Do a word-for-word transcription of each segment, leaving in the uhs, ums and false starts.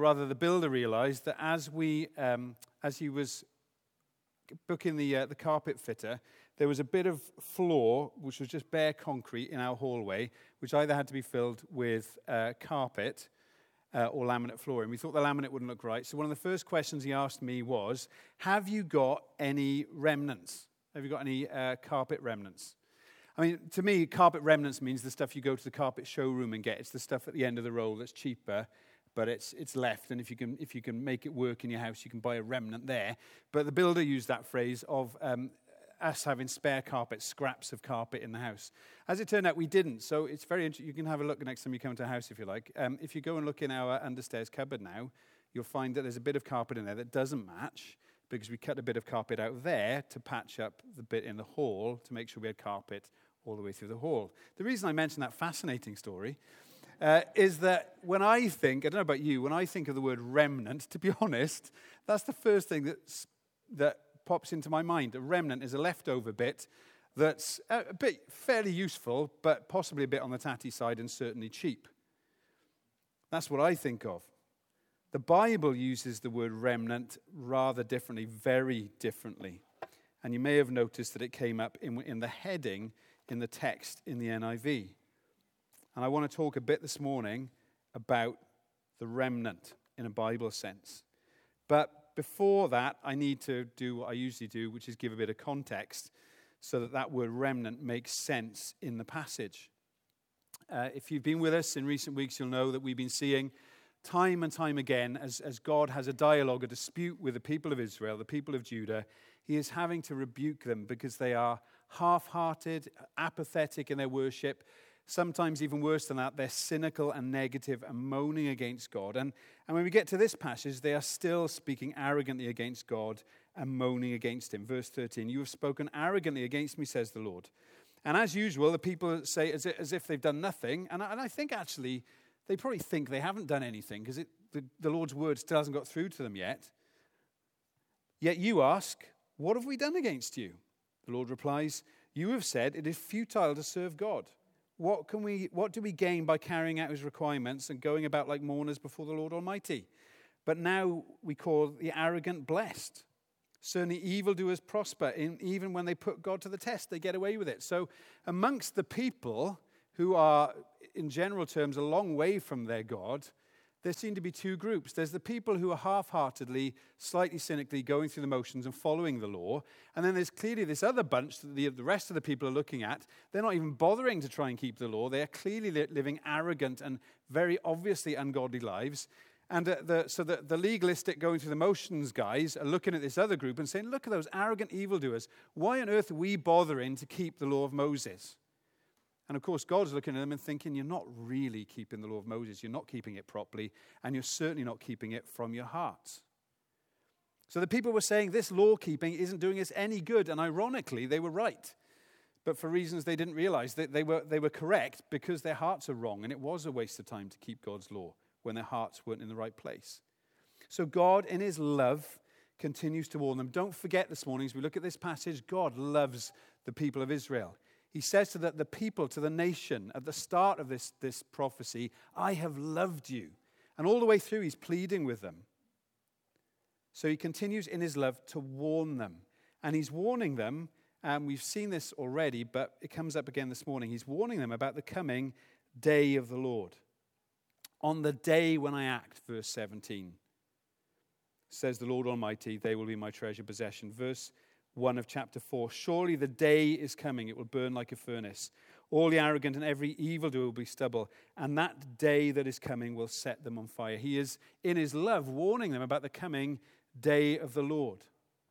rather the builder, realized that as we, um, as he was booking the uh, the carpet fitter, there was a bit of floor which was just bare concrete in our hallway, which either had to be filled with uh, carpet uh, or laminate flooring. We thought the laminate wouldn't look right, so one of the first questions he asked me was, "Have you got any remnants? Have you got any uh, carpet remnants?" I mean, to me, carpet remnants means the stuff you go to the carpet showroom and get. It's the stuff at the end of the roll that's cheaper, but it's it's left. And if you can if you can make it work in your house, you can buy a remnant there. But the builder used that phrase of um, us having spare carpet, scraps of carpet in the house. As it turned out, we didn't. So it's very interesting. You can have a look next time you come to a house if you like. Um, if you go and look in our understairs cupboard now, you'll find that there's a bit of carpet in there that doesn't match, because we cut a bit of carpet out there to patch up the bit in the hall to make sure we had carpet all the way through the hall. The reason I mention that fascinating story uh, is that when I think, I don't know about you, when I think of the word remnant, to be honest, that's the first thing that's, that pops into my mind. A remnant is a leftover bit that's a bit fairly useful, but possibly a bit on the tatty side and certainly cheap. That's what I think of. The Bible uses the word remnant rather differently, very differently. And you may have noticed that it came up in, in the heading in the text in the N I V. And I want to talk a bit this morning about the remnant in a Bible sense. But before that, I need to do what I usually do, which is give a bit of context so that that word remnant makes sense in the passage. Uh, if you've been with us in recent weeks, you'll know that we've been seeing time and time again, as, as God has a dialogue, a dispute with the people of Israel, the people of Judah, he is having to rebuke them because they are half-hearted, apathetic in their worship. Sometimes even worse than that, they're cynical and negative and moaning against God. And, and when we get to this passage, they are still speaking arrogantly against God and moaning against him. Verse thirteen, "You have spoken arrogantly against me, says the Lord." And as usual, the people say as if, as if they've done nothing. And I, and I think actually, they probably think they haven't done anything because the, the Lord's word still hasn't got through to them yet. Yet you ask, "What have we done against you?" The Lord replies, "You have said it is futile to serve God. What can we? What do we gain by carrying out his requirements and going about like mourners before the Lord Almighty? But now we call the arrogant blessed. Certainly evildoers prosper, in, even when they put God to the test, they get away with it." So amongst the people who are, in general terms, a long way from their God, there seem to be two groups. There's the people who are half-heartedly, slightly cynically going through the motions and following the law. And then there's clearly this other bunch that the, the rest of the people are looking at. They're not even bothering to try and keep the law. They are clearly living arrogant and very obviously ungodly lives. And uh, the, so the, the legalistic going through the motions guys are looking at this other group and saying, "Look at those arrogant evildoers. Why on earth are we bothering to keep the law of Moses?" And of course, God's looking at them and thinking, you're not really keeping the law of Moses. You're not keeping it properly. And you're certainly not keeping it from your hearts. So the people were saying this law keeping isn't doing us any good. And ironically, they were right. But for reasons they didn't realize, that they were, they were correct because their hearts are wrong. And it was a waste of time to keep God's law when their hearts weren't in the right place. So God, in his love, continues to warn them. Don't forget this morning, as we look at this passage, God loves the people of Israel. He says to the, the people, to the nation, at the start of this, this prophecy, "I have loved you." And all the way through, he's pleading with them. So he continues in his love to warn them. And he's warning them, and we've seen this already, but it comes up again this morning. He's warning them about the coming day of the Lord. "On the day when I act," verse seventeen, says the Lord Almighty, "they will be my treasured possession." Verse one of chapter four, "Surely the day is coming, it will burn like a furnace. All the arrogant and every evildoer will be stubble, and that day that is coming will set them on fire." He is, in his love, warning them about the coming day of the Lord,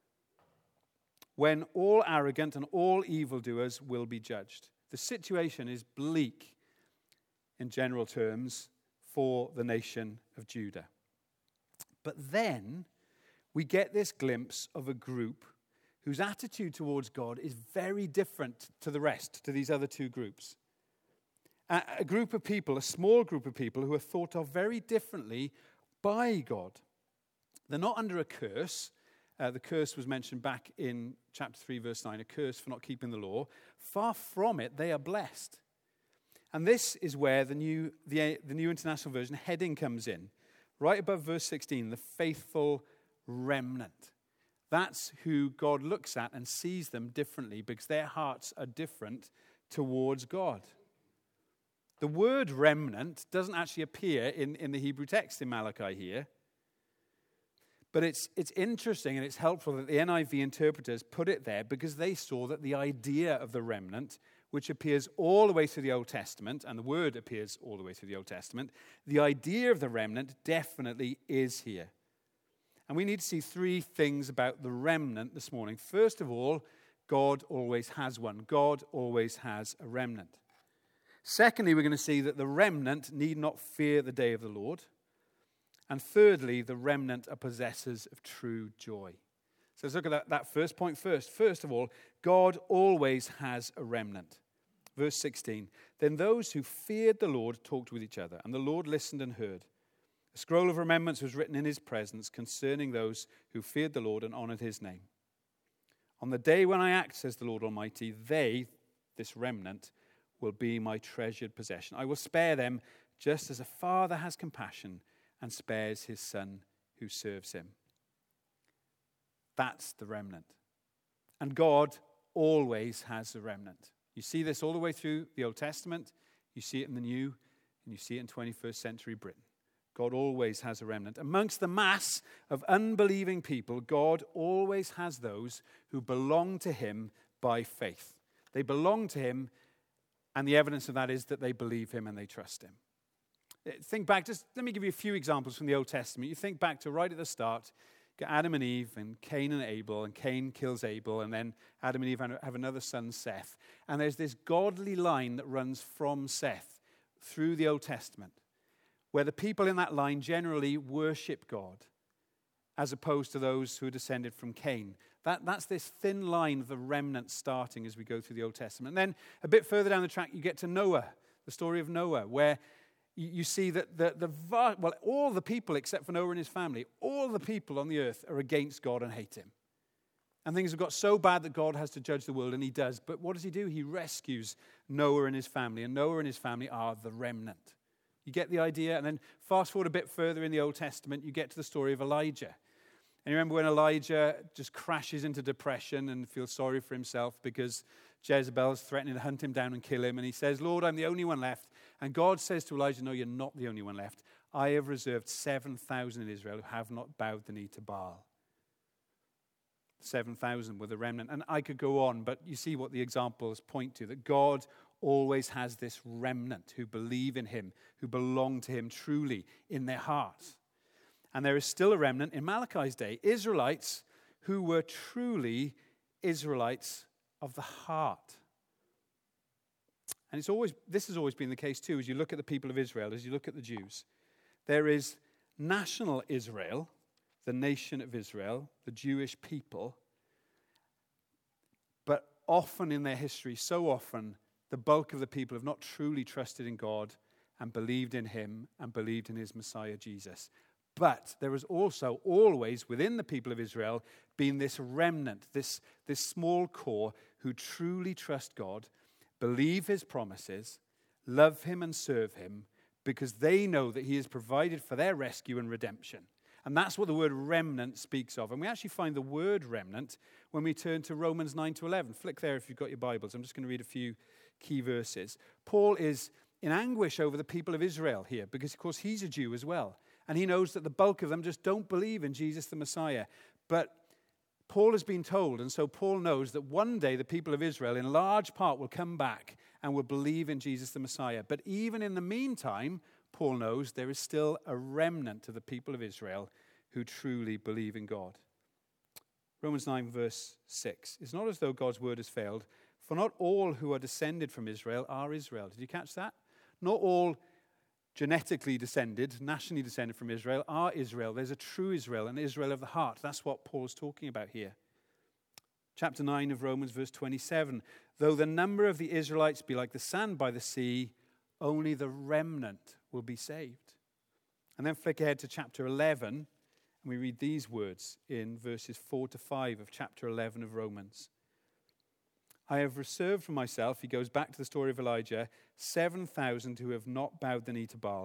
when all arrogant and all evildoers will be judged. The situation is bleak, in general terms, for the nation of Judah. But then we get this glimpse of a group whose attitude towards God is very different to the rest, to these other two groups. A, a group of people, a small group of people who are thought of very differently by God. They're not under a curse. Uh, the curse was mentioned back in chapter three, verse nine, a curse for not keeping the law. Far from it, they are blessed. And this is where the new, the, the New International Version heading comes in. right above verse sixteen, the faithful remnant. That's who God looks at and sees them differently because their hearts are different towards God. The word remnant doesn't actually appear in, in the Hebrew text in Malachi here. But it's, it's interesting and it's helpful that the N I V interpreters put it there because they saw that the idea of the remnant, which appears all the way through the Old Testament, and the word appears all the way through the Old Testament, the idea of the remnant definitely is here. And we need to see three things about the remnant this morning. First of all, God always has one. God always has a remnant. Secondly, we're going to see that the remnant need not fear the day of the Lord. And thirdly, the remnant are possessors of true joy. So let's look at that, that first point first. First of all, God always has a remnant. Verse sixteen, then those who feared the Lord talked with each other, and the Lord listened and heard. A scroll of remembrance was written in his presence concerning those who feared the Lord and honored his name. On the day when I act, says the Lord Almighty, they, this remnant, will be my treasured possession. I will spare them just as a father has compassion and spares his son who serves him. That's the remnant. And God always has a remnant. You see this all the way through the Old Testament. You see it in the New, and you see it in twenty-first century Britain. God always has a remnant. Amongst the mass of unbelieving people, God always has those who belong to him by faith. They belong to him, and the evidence of that is that they believe him and they trust him. Think back, just let me give you a few examples from the Old Testament. You think back to right at the start, get Adam and Eve and Cain and Abel, and Cain kills Abel, and then Adam and Eve have another son, Seth. And there's this godly line that runs from Seth through the Old Testament, where the people in that line generally worship God, as opposed to those who are descended from Cain. That, that's this thin line of the remnant starting as we go through the Old Testament. And then a bit further down the track, you get to Noah, the story of Noah, where you see that the, the well, all the people except for Noah and his family, all the people on the earth are against God and hate him. And things have got so bad that God has to judge the world, and he does. But what does he do? He rescues Noah and his family, and Noah and his family are the remnant. You get the idea? And then fast forward a bit further in the Old Testament, you get to the story of Elijah. And you remember when Elijah just crashes into depression and feels sorry for himself because Jezebel's threatening to hunt him down and kill him. And he says, Lord, I'm the only one left. And God says to Elijah, no, you're not the only one left. I have reserved seven thousand in Israel who have not bowed the knee to Baal. seven thousand were the remnant. And I could go on, but you see what the examples point to, that God always has this remnant who believe in him, who belong to him truly in their hearts. And there is still a remnant in Malachi's day, Israelites who were truly Israelites of the heart. And it's always this has always been the case too, as you look at the people of Israel, as you look at the Jews. There is national Israel, the nation of Israel, the Jewish people. But often in their history, so often, the bulk of the people have not truly trusted in God and believed in him and believed in his Messiah, Jesus. But there has also always, within the people of Israel, been this remnant, this, this small core who truly trust God, believe his promises, love him and serve him, because they know that he has provided for their rescue and redemption. And that's what the word remnant speaks of. And we actually find the word remnant when we turn to Romans nine to eleven. Flick there if you've got your Bibles. I'm just going to read a few key verses. Paul is in anguish over the people of Israel here, because, of course, he's a Jew as well. And he knows that the bulk of them just don't believe in Jesus the Messiah. But Paul has been told, and so Paul knows that one day the people of Israel in large part will come back and will believe in Jesus the Messiah. But even in the meantime, Paul knows there is still a remnant of the people of Israel who truly believe in God. Romans nine verse six. It's not as though God's word has failed, for not all who are descended from Israel are Israel. Did you catch that? Not all genetically descended, nationally descended from Israel are Israel. There's a true Israel, an Israel of the heart. That's what Paul's talking about here. Chapter nine of Romans, verse twenty-seven. Though the number of the Israelites be like the sand by the sea, only the remnant will be saved. And then flick ahead to chapter eleven, and we read these words in verses four to five of chapter eleven of Romans. I have reserved for myself, he goes back to the story of Elijah, seven thousand who have not bowed the knee to Baal,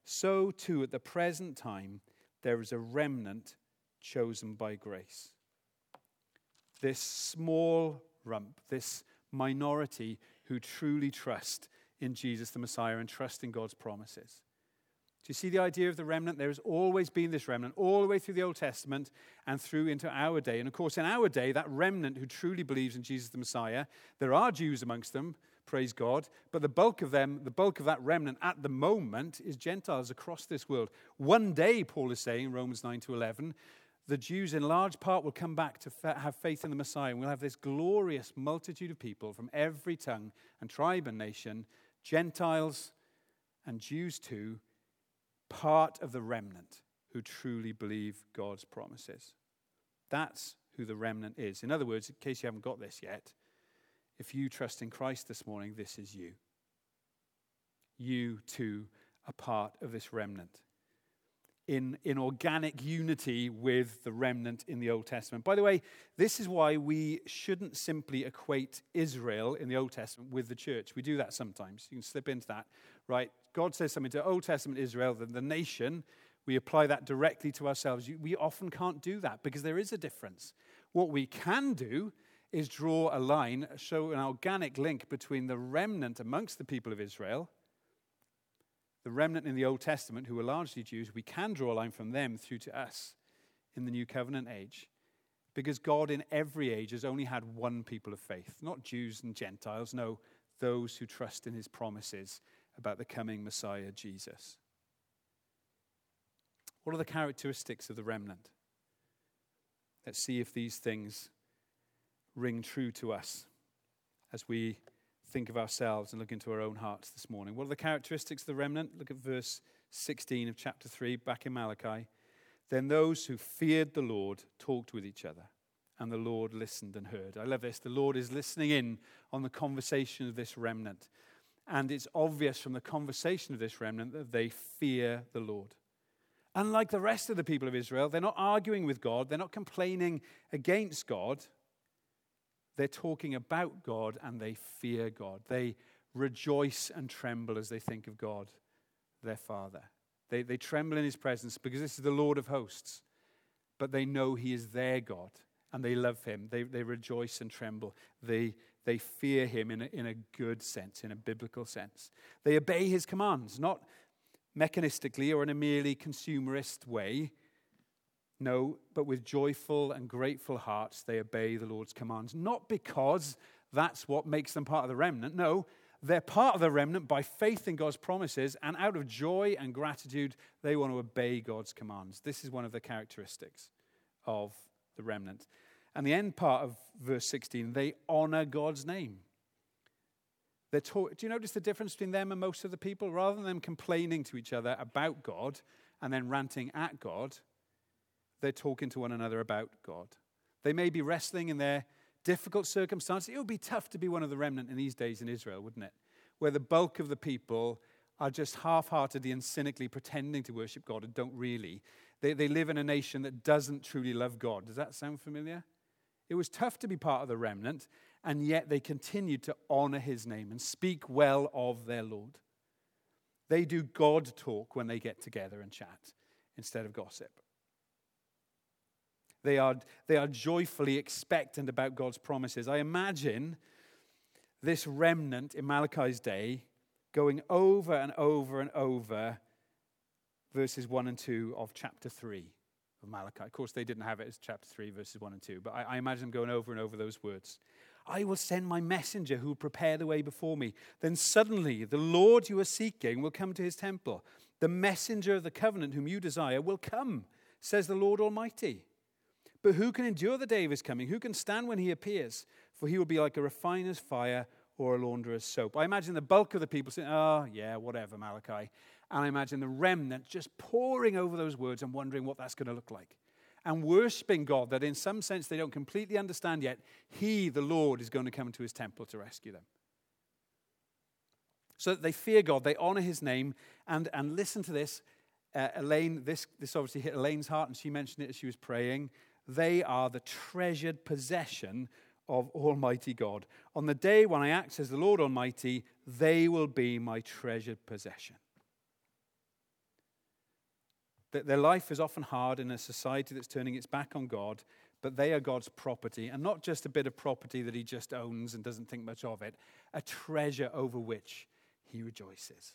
so too at the present time there is a remnant chosen by grace. This small rump, this minority who truly trust in Jesus the Messiah and trust in God's promises. Do you see the idea of the remnant? There has always been this remnant all the way through the Old Testament and through into our day. And of course, in our day, that remnant who truly believes in Jesus the Messiah, there are Jews amongst them, praise God, but the bulk of them, the bulk of that remnant at the moment is Gentiles across this world. One day, Paul is saying in Romans nine to eleven, the Jews in large part will come back to fa- have faith in the Messiah, and we'll have this glorious multitude of people from every tongue and tribe and nation, Gentiles and Jews too, part of the remnant who truly believe God's promises. That's who the remnant is. In other words, in case you haven't got this yet, if you trust in Christ this morning, this is you. You too are part of this remnant. In, in organic unity with the remnant in the Old Testament. By the way, this is why we shouldn't simply equate Israel in the Old Testament with the church. We do that sometimes. You can slip into that, right? God says something to Old Testament Israel, the, the nation. We apply that directly to ourselves. We often can't do that because there is a difference. What we can do is draw a line, show an organic link between the remnant amongst the people of Israel, the remnant in the Old Testament, who were largely Jews. We can draw a line from them through to us in the New Covenant age. Because God in every age has only had one people of faith. Not Jews and Gentiles, no, those who trust in his promises about the coming Messiah, Jesus. What are the characteristics of the remnant? Let's see if these things ring true to us as we think of ourselves and look into our own hearts this morning. What are the characteristics of the remnant? Look at verse sixteen of chapter three, back in Malachi. Then those who feared the Lord talked with each other, and the Lord listened and heard. I love this. The Lord is listening in on the conversation of this remnant. And it's obvious from the conversation of this remnant that they fear the Lord. Unlike the rest of the people of Israel, they're not arguing with God. They're not complaining against God. They're talking about God and they fear God. They rejoice and tremble as they think of God, their Father. They, they tremble in his presence because this is the Lord of hosts. But they know he is their God and they love him. They, they rejoice and tremble. They, they fear him in a, in a good sense, in a biblical sense. They obey his commands, not mechanistically or in a merely consumerist way. No, but with joyful and grateful hearts, they obey the Lord's commands. Not because that's what makes them part of the remnant. No, they're part of the remnant by faith in God's promises, and out of joy and gratitude, they want to obey God's commands. This is one of the characteristics of the remnant. And the end part of verse sixteen, they honor God's name. They're talk- Do you notice the difference between them and most of the people? Rather than them complaining to each other about God and then ranting at God, they're talking to one another about God. They may be wrestling in their difficult circumstances. It would be tough to be one of the remnant in these days in Israel, wouldn't it? Where the bulk of the people are just half-heartedly and cynically pretending to worship God and don't really. They, they live in a nation that doesn't truly love God. Does that sound familiar? It was tough to be part of the remnant, and yet they continued to honor his name and speak well of their Lord. They do God talk when they get together and chat instead of gossip. They are, they are joyfully expectant about God's promises. I imagine this remnant in Malachi's day going over and over and over verses one and two of chapter three of Malachi. Of course, they didn't have it as chapter three, verses one and two, but I, I imagine them going over and over those words. I will send my messenger who will prepare the way before me. Then suddenly the Lord you are seeking will come to his temple. The messenger of the covenant whom you desire will come, says the Lord Almighty. But who can endure the day of his coming? Who can stand when he appears? For he will be like a refiner's fire or a launderer's soap. I imagine the bulk of the people saying, oh, yeah, whatever, Malachi. And I imagine the remnant just poring over those words and wondering what that's going to look like. And worshiping God that in some sense they don't completely understand yet. He, the Lord, is going to come to his temple to rescue them. So that they fear God, they honor his name. And, and listen to this. Uh, Elaine, this, this obviously hit Elaine's heart, and she mentioned it as she was praying. They are the treasured possession of Almighty God. On the day when I act as the Lord Almighty, they will be my treasured possession. That their life is often hard in a society that's turning its back on God, but they are God's property, and not just a bit of property that he just owns and doesn't think much of it, a treasure over which he rejoices.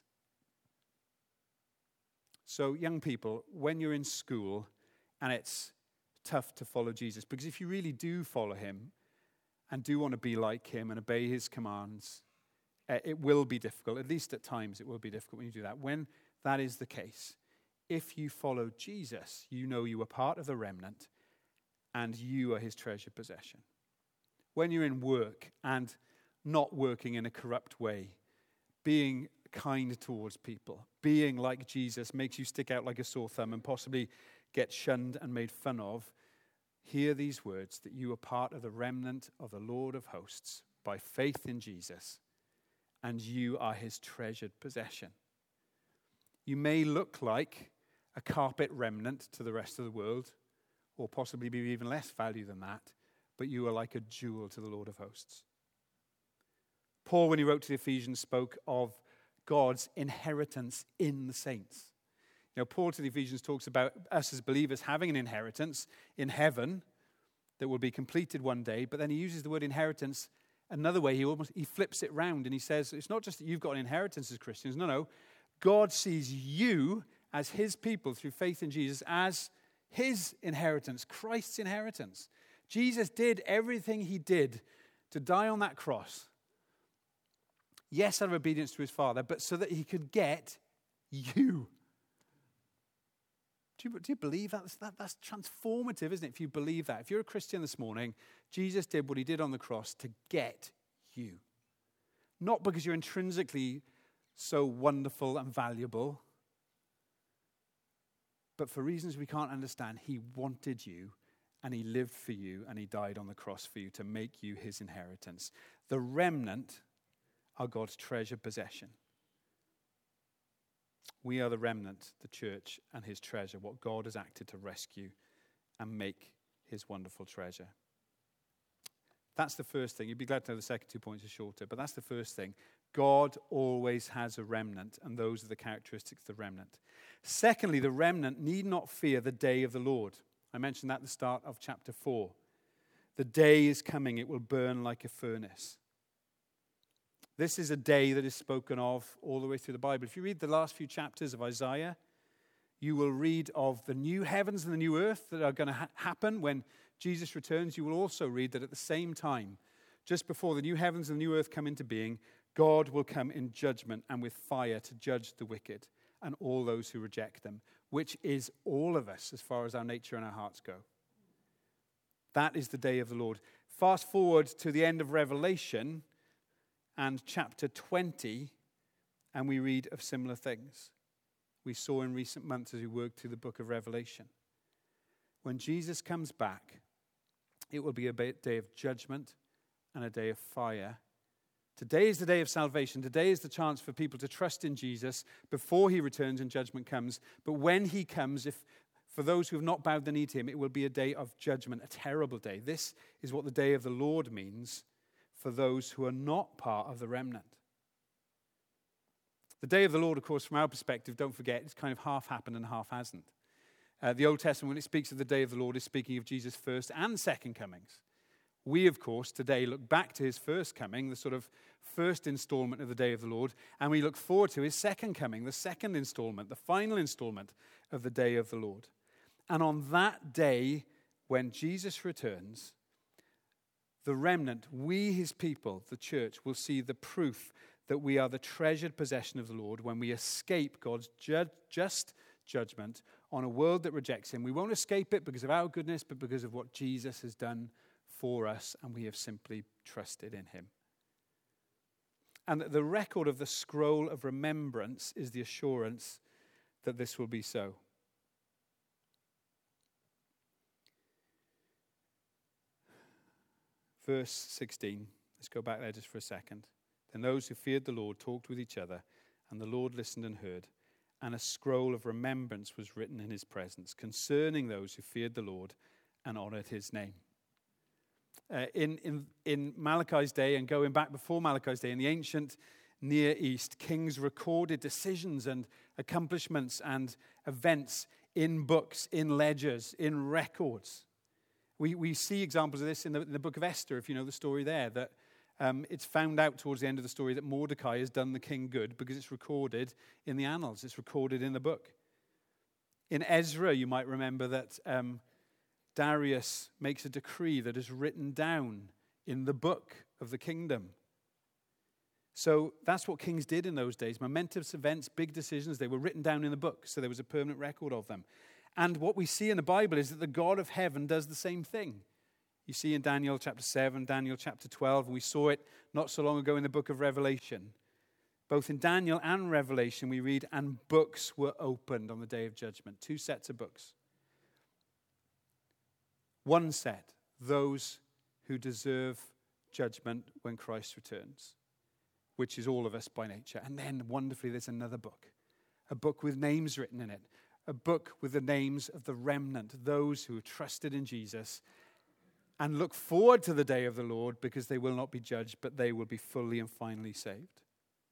So, young people, when you're in school and it's tough to follow Jesus, because if you really do follow him and do want to be like him and obey his commands, uh, it will be difficult. At least at times it will be difficult when you do that. When that is the case, if you follow Jesus, you know you are part of the remnant and you are his treasured possession. When you're in work and not working in a corrupt way, being kind towards people, being like Jesus makes you stick out like a sore thumb and possibly get shunned and made fun of, hear these words that you are part of the remnant of the Lord of hosts by faith in Jesus, and you are his treasured possession. You may look like a carpet remnant to the rest of the world, or possibly be even less value than that, but you are like a jewel to the Lord of hosts. Paul, when he wrote to the Ephesians, spoke of God's inheritance in the saints. You know, Paul to the Ephesians talks about us as believers having an inheritance in heaven that will be completed one day, but then he uses the word inheritance another way. He almost he flips it round and he says, it's not just that you've got an inheritance as Christians. No, no. God sees you as his people through faith in Jesus as his inheritance, Christ's inheritance. Jesus did everything he did to die on that cross. Yes, out of obedience to his Father, but so that he could get you. Do you, do you believe that? that? That's transformative, isn't it? If you believe that. If you're a Christian this morning, Jesus did what he did on the cross to get you. Not because you're intrinsically so wonderful and valuable, but for reasons we can't understand, he wanted you and he lived for you and he died on the cross for you to make you his inheritance. The remnant are God's treasured possession. We are the remnant, the church, and his treasure, what God has acted to rescue and make his wonderful treasure. That's the first thing. You'd be glad to know the second two points are shorter, but that's the first thing. God always has a remnant, and those are the characteristics of the remnant. Secondly, the remnant need not fear the day of the Lord. I mentioned that at the start of chapter four. The day is coming, it will burn like a furnace. This is a day that is spoken of all the way through the Bible. If you read the last few chapters of Isaiah, you will read of the new heavens and the new earth that are going to ha- happen when Jesus returns. You will also read that at the same time, just before the new heavens and the new earth come into being, God will come in judgment and with fire to judge the wicked and all those who reject them, which is all of us as far as our nature and our hearts go. That is the day of the Lord. Fast forward to the end of Revelation and chapter twenty, and we read of similar things we saw in recent months as we worked through the book of Revelation. When Jesus comes back, it will be a day of judgment and a day of fire. Today is the day of salvation. Today is the chance for people to trust in Jesus before he returns and judgment comes. But when he comes, if for those who have not bowed the knee to him, it will be a day of judgment, a terrible day. This is what the day of the Lord means for those who are not part of the remnant. The day of the Lord, of course, from our perspective, don't forget, it's kind of half happened and half hasn't. Uh, the Old Testament, when it speaks of the day of the Lord, is speaking of Jesus' first and second comings. We, of course, today look back to his first coming, the sort of first installment of the day of the Lord, and we look forward to his second coming, the second installment, the final installment of the day of the Lord. And on that day, when Jesus returns, the remnant, we, his people, the church, will see the proof that we are the treasured possession of the Lord when we escape God's ju- just judgment on a world that rejects him. We won't escape it because of our goodness, but because of what Jesus has done for us, and we have simply trusted in him. And the record of the scroll of remembrance is the assurance that this will be so. Verse sixteen, let's go back there just for a second. Then those who feared the Lord talked with each other, and the Lord listened and heard, and a scroll of remembrance was written in his presence concerning those who feared the Lord and honored his name. Uh, in, in, in Malachi's day, and going back before Malachi's day, in the ancient Near East, kings recorded decisions and accomplishments and events in books, in ledgers, in records. We, we see examples of this in the, in the book of Esther, if you know the story there, that um, it's found out towards the end of the story that Mordecai has done the king good because it's recorded in the annals. It's recorded in the book. In Ezra, you might remember that um, Darius makes a decree that is written down in the book of the kingdom. So that's what kings did in those days. Momentous events, big decisions, they were written down in the book, so there was a permanent record of them. And what we see in the Bible is that the God of heaven does the same thing. You see in Daniel chapter seven, Daniel chapter twelve, and we saw it not so long ago in the book of Revelation. Both in Daniel and Revelation we read, and books were opened on the day of judgment. Two sets of books. One set, those who deserve judgment when Christ returns, which is all of us by nature. And then, wonderfully, there's another book, a book with names written in it, a book with the names of the remnant, those who have trusted in Jesus and look forward to the day of the Lord because they will not be judged, but they will be fully and finally saved.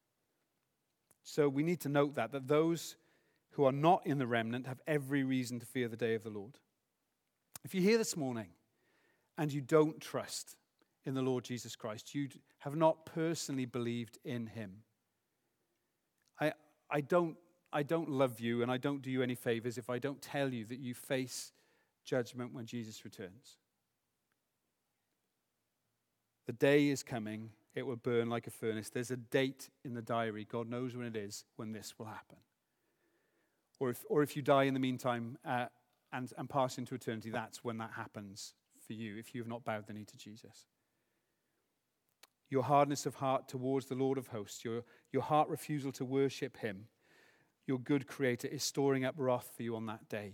So we need to note that, that those who are not in the remnant have every reason to fear the day of the Lord. If you're here this morning and you don't trust in the Lord Jesus Christ, you have not personally believed in him, I, I, don't, I don't love you and I don't do you any favors if I don't tell you that you face judgment when Jesus returns. The day is coming. It will burn like a furnace. There's a date in the diary. God knows when it is, when this will happen. Or if, or if you die in the meantime uh, and, and pass into eternity, that's when that happens for you, if you have not bowed the knee to Jesus. Your hardness of heart towards the Lord of hosts, your, your heart refusal to worship him, your good creator is storing up wrath for you on that day.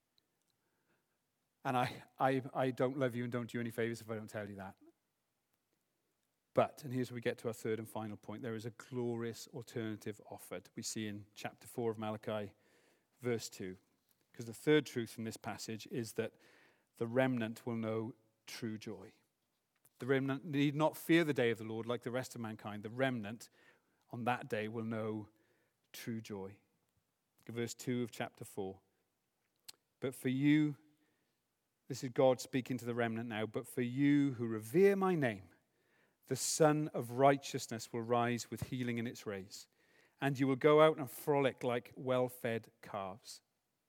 And I, I, I don't love you and don't do you any favors if I don't tell you that. But, and here's where we get to our third and final point, there is a glorious alternative offered. We see in chapter four of Malachi, verse two. Because the third truth from this passage is that the remnant will know true joy. The remnant need not fear the day of the Lord like the rest of mankind. The remnant on that day will know true joy. Verse two of chapter four. But for you, this is God speaking to the remnant now, but for you who revere my name, the Sun of Righteousness will rise with healing in its rays, and you will go out and frolic like well-fed calves.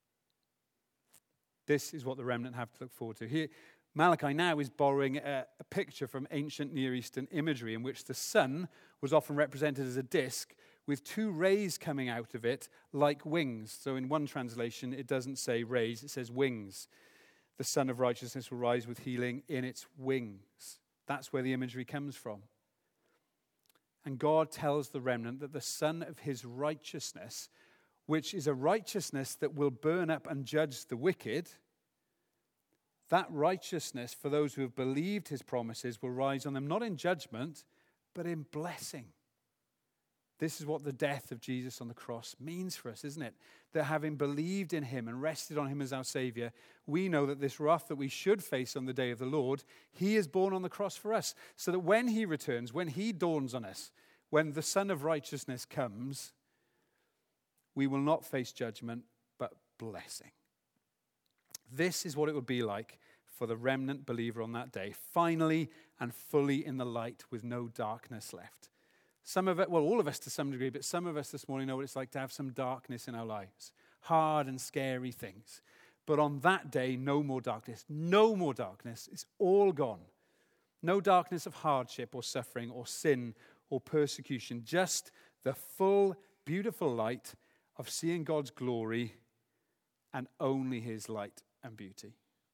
This is what the remnant have to look forward to. Here, Malachi now is borrowing a, a picture from ancient Near Eastern imagery in which the sun was often represented as a disc with two rays coming out of it like wings. So in one translation, it doesn't say rays, it says wings. The Sun of Righteousness will rise with healing in its wings. That's where the imagery comes from. And God tells the remnant that the Sun of his righteousness, which is a righteousness that will burn up and judge the wicked, that righteousness for those who have believed his promises will rise on them, not in judgment, but in blessing. This is what the death of Jesus on the cross means for us, isn't it? That having believed in him and rested on him as our Savior, we know that this wrath that we should face on the day of the Lord, he is borne on the cross for us. So that when he returns, when he dawns on us, when the Son of Righteousness comes, we will not face judgment, but blessing. This is what it would be like for the remnant believer on that day, finally and fully in the light with no darkness left. Some of it, well, all of us to some degree, but some of us this morning know what it's like to have some darkness in our lives. Hard and scary things. But on that day, no more darkness. No more darkness. It's all gone. No darkness of hardship or suffering or sin or persecution. Just the full, beautiful light of seeing God's glory and only his light and beauty.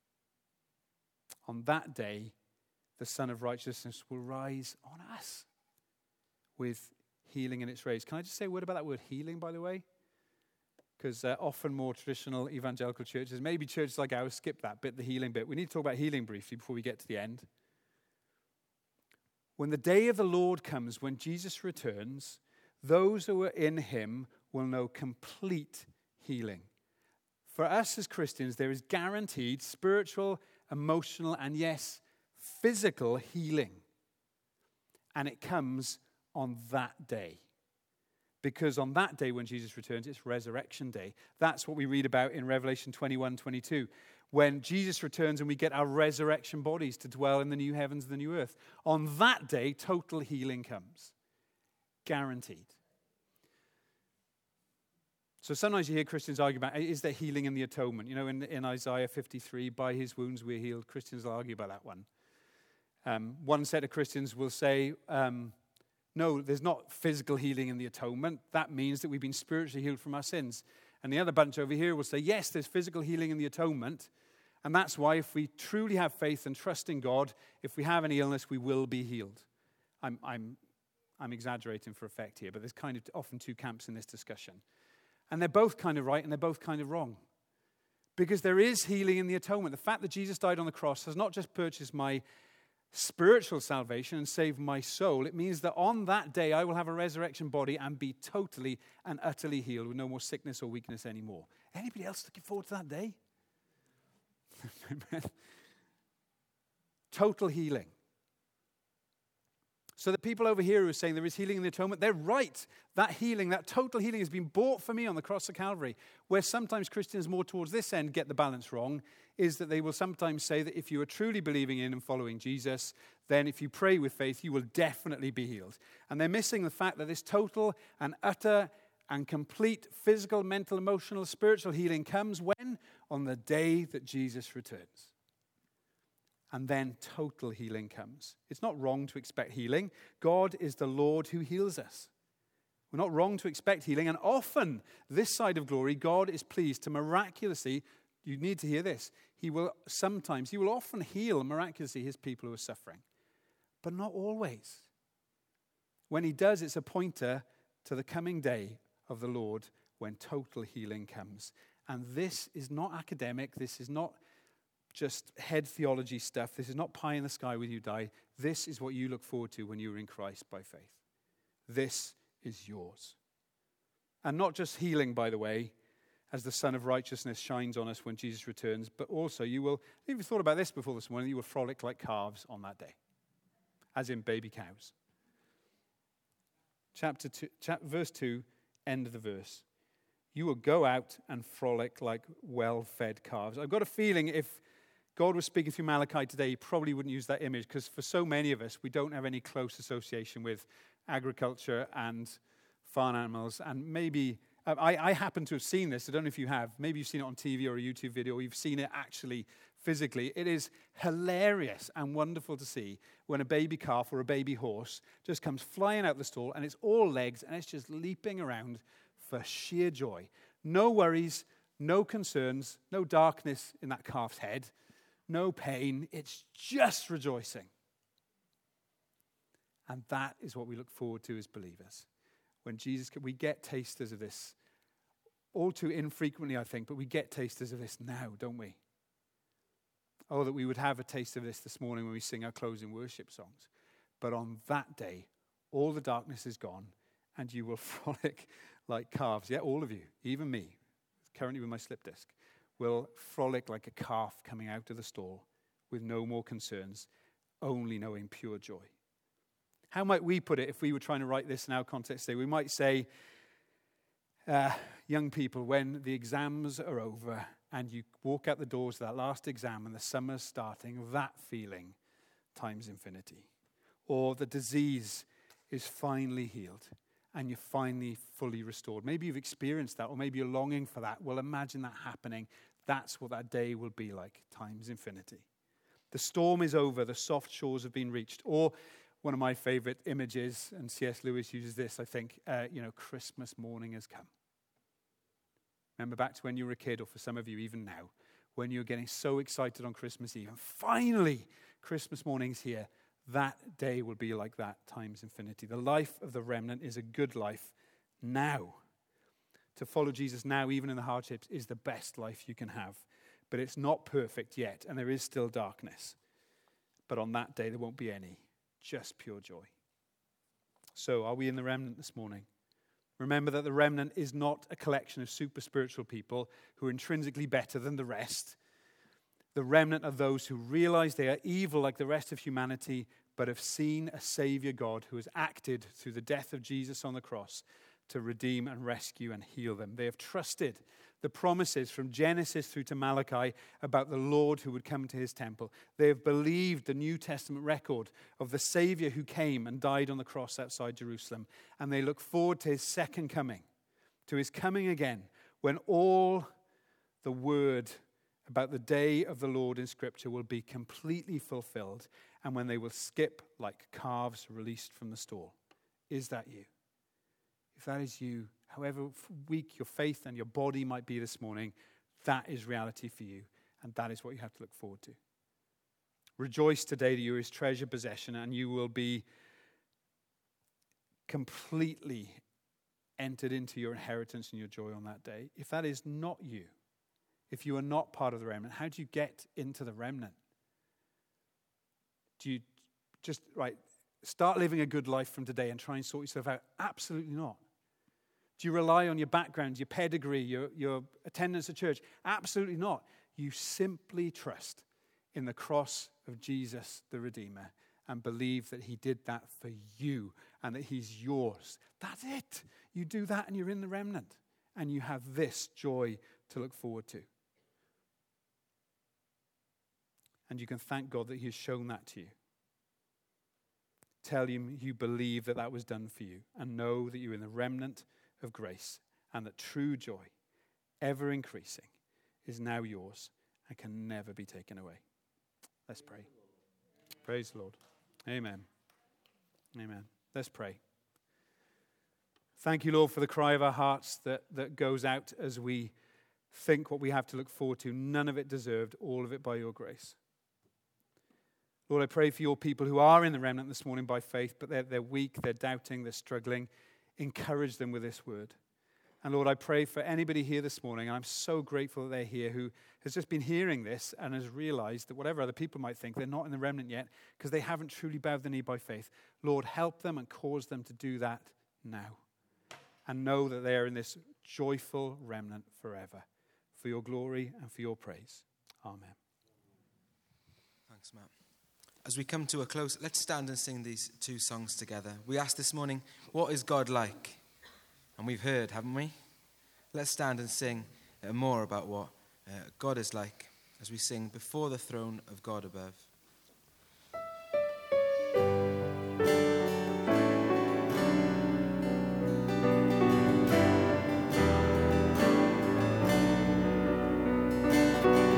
On that day, the Sun of Righteousness will rise on us with healing in its rays. Can I just say a word about that word healing, by the way? Because uh, often more traditional evangelical churches, maybe churches like ours, skip that bit, the healing bit. We need to talk about healing briefly before we get to the end. When the day of the Lord comes, when Jesus returns, those who are in him will know complete healing. For us as Christians, there is guaranteed spiritual, emotional, and yes, physical healing. And it comes on that day. Because on that day when Jesus returns, it's resurrection day. That's what we read about in Revelation twenty-one, twenty-two. When Jesus returns and we get our resurrection bodies to dwell in the new heavens and the new earth. On that day, total healing comes. Guaranteed. So sometimes you hear Christians argue about, is there healing in the atonement? You know, in, in Isaiah fifty-three, by his wounds we're healed. Christians will argue about that one. Um, one set of Christians will say, um, no, there's not physical healing in the atonement. That means that we've been spiritually healed from our sins. And the other bunch over here will say, yes, there's physical healing in the atonement. And that's why if we truly have faith and trust in God, if we have any illness, we will be healed. I'm, I'm, I'm exaggerating for effect here, but there's kind of often two camps in this discussion. And they're both kind of right and they're both kind of wrong. Because there is healing in the atonement. The fact that Jesus died on the cross has not just purchased my spiritual salvation and saved my soul. It means that on that day I will have a resurrection body and be totally and utterly healed with no more sickness or weakness anymore. Anybody else looking forward to that day? Total healing. So the people over here who are saying there is healing in the atonement, they're right. That healing, that total healing has been bought for me on the cross of Calvary. Where sometimes Christians more towards this end get the balance wrong is that they will sometimes say that if you are truly believing in and following Jesus, then if you pray with faith, you will definitely be healed. And they're missing the fact that this total and utter and complete physical, mental, emotional, spiritual healing comes when? On the day that Jesus returns. And then total healing comes. It's not wrong to expect healing. God is the Lord who heals us. We're not wrong to expect healing. And often, this side of glory, God is pleased to miraculously, you need to hear this, he will sometimes, he will often heal miraculously his people who are suffering. But not always. When he does, it's a pointer to the coming day of the Lord when total healing comes. And this is not academic. This is not just head theology stuff. This is not pie in the sky when you die. This is what you look forward to when you are in Christ by faith. This is yours. And not just healing, by the way, as the Son of Righteousness shines on us when Jesus returns, but also you will, if you thought about this before this morning, you will frolic like calves on that day, as in baby cows. Chapter two, chap, verse two, end of the verse. You will go out and frolic like well-fed calves. I've got a feeling if God was speaking through Malachi today, he probably wouldn't use that image because for so many of us, we don't have any close association with agriculture and farm animals. And maybe, I, I happen to have seen this. I don't know if you have. Maybe you've seen it on T V or a YouTube video, or you've seen it actually physically. It is hilarious and wonderful to see when a baby calf or a baby horse just comes flying out the stall and it's all legs and it's just leaping around for sheer joy. No worries, no concerns, no darkness in that calf's head. No pain, it's just rejoicing. And that is what we look forward to as believers. When Jesus, we get tasters of this, all too infrequently, I think, but we get tasters of this now, don't we? Oh, that we would have a taste of this this morning when we sing our closing worship songs. But on that day, all the darkness is gone, and you will frolic like calves. Yeah, all of you, even me, currently with my slip disc, will frolic like a calf coming out of the stall with no more concerns, only knowing pure joy. How might we put it if we were trying to write this in our context today? We might say, uh, young people, when the exams are over and you walk out the doors of that last exam and the summer's starting, that feeling times infinity. Or the disease is finally healed and you're finally fully restored. Maybe you've experienced that, or maybe you're longing for that. Well, imagine that happening. That's what that day will be like, times infinity. The storm is over, the soft shores have been reached. Or one of my favorite images, and C S Lewis uses this, I think, uh, you know, Christmas morning has come. Remember back to when you were a kid, or for some of you even now, when you were getting so excited on Christmas Eve, and finally Christmas morning's here. That day will be like that, times infinity. The life of the remnant is a good life now. To follow Jesus now, even in the hardships, is the best life you can have. But it's not perfect yet, and there is still darkness. But on that day, there won't be any, just pure joy. So, are we in the remnant this morning? Remember that the remnant is not a collection of super spiritual people who are intrinsically better than the rest. The remnant are those who realize they are evil like the rest of humanity, but have seen a Savior God who has acted through the death of Jesus on the cross to redeem and rescue and heal them. They have trusted the promises from Genesis through to Malachi about the Lord who would come to his temple. They have believed the New Testament record of the Savior who came and died on the cross outside Jerusalem. And they look forward to his second coming, to his coming again, when all the word about the day of the Lord in Scripture will be completely fulfilled, and when they will skip like calves released from the stall. Is that you? If that is you, however weak your faith and your body might be this morning, that is reality for you, and that is what you have to look forward to. Rejoice today that you are his treasured possession, and you will be completely entered into your inheritance and your joy on that day. If that is not you, if you are not part of the remnant, how do you get into the remnant? Do you just, right, start living a good life from today and try and sort yourself out? Absolutely not. Do you rely on your background, your pedigree, your, your attendance at church? Absolutely not. You simply trust in the cross of Jesus, the Redeemer, and believe that he did that for you and that he's yours. That's it. You do that and you're in the remnant, and you have this joy to look forward to. And you can thank God that he has shown that to you. Tell him you believe that that was done for you, and know that you're in the remnant of grace, and that true joy, ever increasing, is now yours and can never be taken away. Let's pray. Praise the Lord. Amen. Amen. Let's pray. Thank you, Lord, for the cry of our hearts that, that goes out as we think what we have to look forward to. None of it deserved, all of it by your grace. Lord, I pray for your people who are in the remnant this morning by faith, but they're, they're weak, they're doubting, they're struggling. Encourage them with this word. And Lord, I pray for anybody here this morning, and I'm so grateful that they're here, who has just been hearing this and has realized that whatever other people might think, they're not in the remnant yet because they haven't truly bowed the knee by faith. Lord, help them and cause them to do that now. And know that they are in this joyful remnant forever. For your glory and for your praise. Amen. Thanks, Matt. As we come to a close, let's stand and sing these two songs together. We asked this morning, what is God like? And we've heard, haven't we? Let's stand and sing uh, more about what uh, God is like as we sing Before the Throne of God Above.